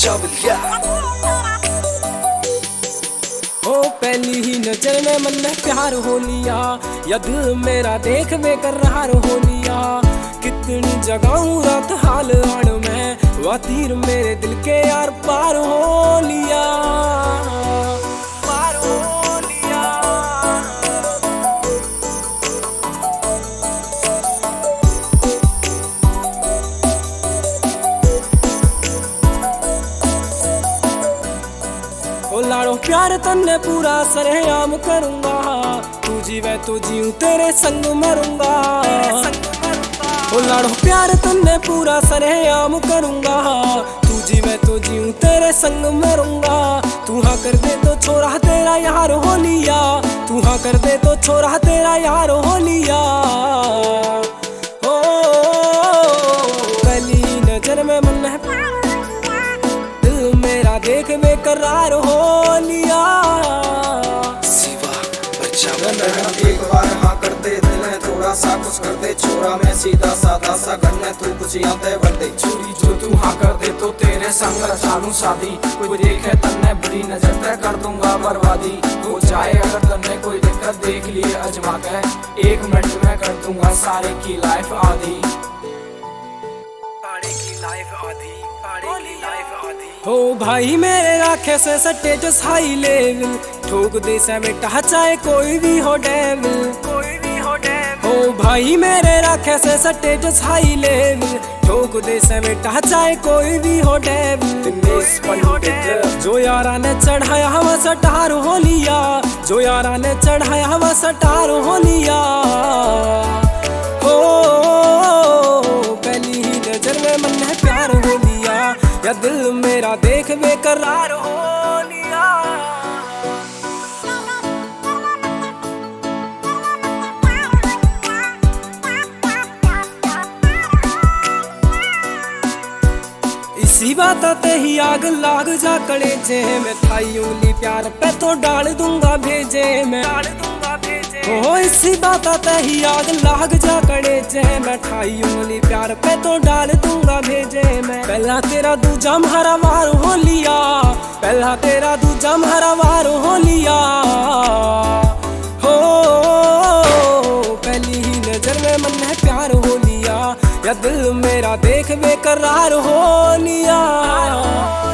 चावलिया। ओ पहली ही नजर में मन में प्यार हो लिया, या दिल मेरा देख बेकरार हो लिया। कितनी जगहों रात हाल आड़ में, वह तीर मेरे दिल के यार पार हो लिया, पार हो लिया। ओ लाड़ो प्यार तन्ने पूरा सरेआम करूंगा, तू जीवे तो जीऊं तेरे संग मरूंगा। ओ लाड़ो प्यार तन्ने पूरा सरेआम करूंगा, तू जीवे तो जीऊं तेरे संग मरूंगा। तू हाँ कर दे तो छोरा तेरा यार हो लिया, तू हाँ कर दे तो छोरा तेरा यार हो लिया। ओ पहली नजर में मन है दिल मेरा देख बेकरार हो लिया। एक बार हाँ कर दे दिल है थोड़ा सा कुछ कर दे, छोरा मैं सीधा साधा सा करने तू कुछ आते बड़े चोरी जो तू हाँ कर दे तो तेरे संग चालू शादी। कोई देखे तन्ने बुरी नजर तय कर दूंगा बर्बादी, हो जाए अगर तन्ने कोई दिक्कत देख लिए अजमा के, 1 मिनट में कर दूंगा सारे की लाइफ आधी, सारे की लाइफ आधी, सारे की लाइफ आधी। हो भाई मेरे राखे से स्टेटस हाई लेवल, ठोक दे से बेटा चाहे कोई भी हो डेविल, कोई भी हो डेविल। हो भाई मेरे राखे से स्टेटस हाई लेवल, ठोक दे से बेटा चाहे कोई भी हो डेविल। जो यारा ने चढ़ाया हवा सटार हो लिया, जो यारा ने चढ़ाया हवा सटार हो लिया। हो पहली ही नजर में मन है प्यार हो लिया, या दिल मेरा देख बेकरार हो लिया। इसी बात ते ही आग लाग जा कड़े जे, मैं थाई उंगली प्यार पे तो डाल दूंगा भेजे में, डाल दूंगा भेजे। हो इसी बात ते ही आग लाग जा कड़े जे, मैं ठाई उंगली प्यार पे तो डाल दूंगा भेजे में। पहला तेरा दूजा म्हारा वार हो लिया, पहला तेरा दूजा म्हारा वार हो लिया। हो पहली ही नजर में मन है प्यार हो लिया, या दिल मेरा देख बेकरार हो लिया।